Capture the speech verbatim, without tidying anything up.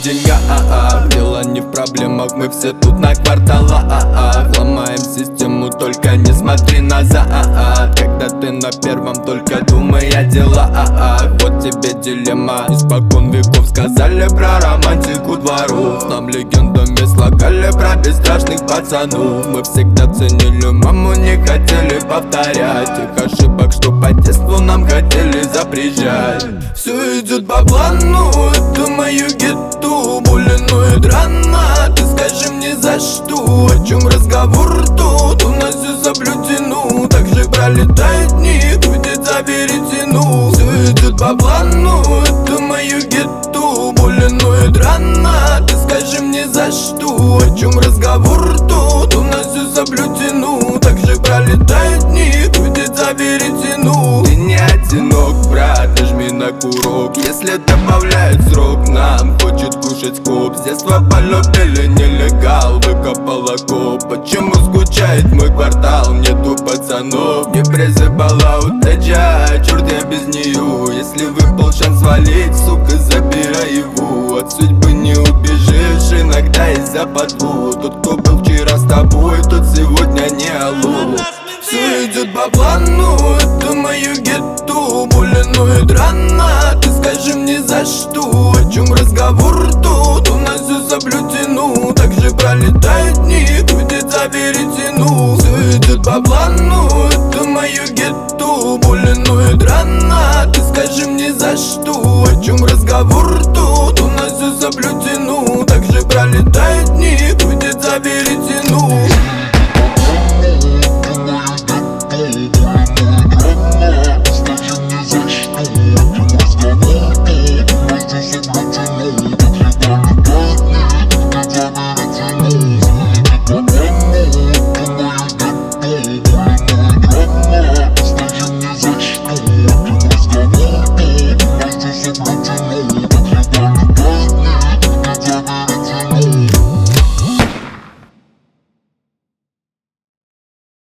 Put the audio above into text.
деньгах. Дело не в проблемах, мы все тут на кварталах. Ломаем систему, только не смотри назад. Когда ты на первом, только думай о делах. Вот тебе дилемма. Испокон веков сказали про романтику дворов. Нам легендами слагали про бесстрашных пацанов. Мы всегда ценили маму, не хотели повторять их ошибок, что по детству нам хотели запрещать. Все идет по плану, это мою гетту. Больно и драма, ты скажи мне за что? О чем разговор тут? У нас все соблюдено. Так же пролетают дни, будет за веретено. Все идет по плану, это мою гетту. Больно и драма, ты скажи мне за что? О чем разговор тут? У нас все соблюдено. Так же пролетают дни, будет за веретено. Ты не одинок, брат, нажми на курок. Если добавляет срок, нам хочет кушать скоп. С детства полюбили нелегал, выкопал окоп. Почему скучает мой квартал? Нету пацанов. Не призывала удача, черт я без нее. Если выпал шанс свалить, сука, забирай его. От судьбы не убежишь, иногда из-за подвод. Тот, кто был вчера с тобой, тот сегодня не алло. Все идет по плану, это мою гетту. Больно и драма, ты скажи мне за что? О чем разговор тут? У нас все соблюдено. Так же пролетают дни, будет за веретено. Все идет по плану,